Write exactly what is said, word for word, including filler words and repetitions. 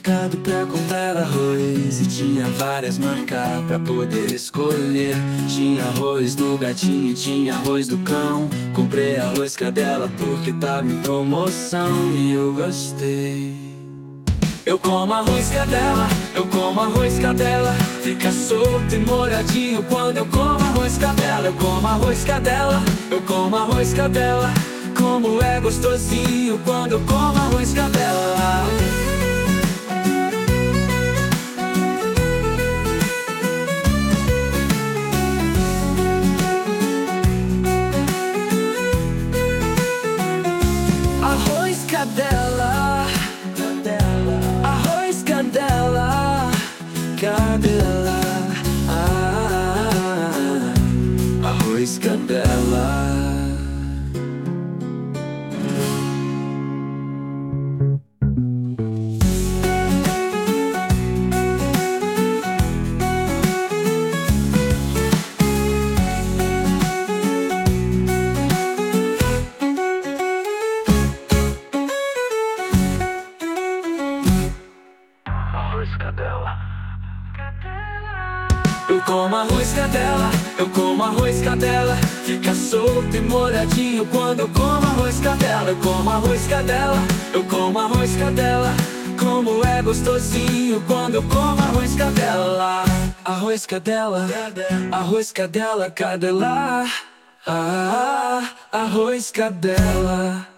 mercado pra comprar arroz e tinha várias marcas pra poder escolher. Tinha arroz do gatinho e tinha arroz do cão. Comprei arroz cadela porque tava em promoção e eu gostei. Eu como arroz cadela, eu como arroz cadela. Fica solto e molhadinho quando eu como arroz cadela. Eu como arroz cadela, eu como arroz cadela. Como é gostosinho quando eu como arroz cadela. Arroz cadela, cadela. Arroz cadela, cadela. Ah, arroz cadela. Arroz cadela. Eu como arroz cadela, eu como arroz cadela. Fica solto e molhadinho quando eu como arroz cadela. Eu como arroz cadela, eu como arroz cadela. Como é gostosinho quando eu como arroz cadela. Arroz cadela, arroz cadela, cadela. Ah, arroz cadela.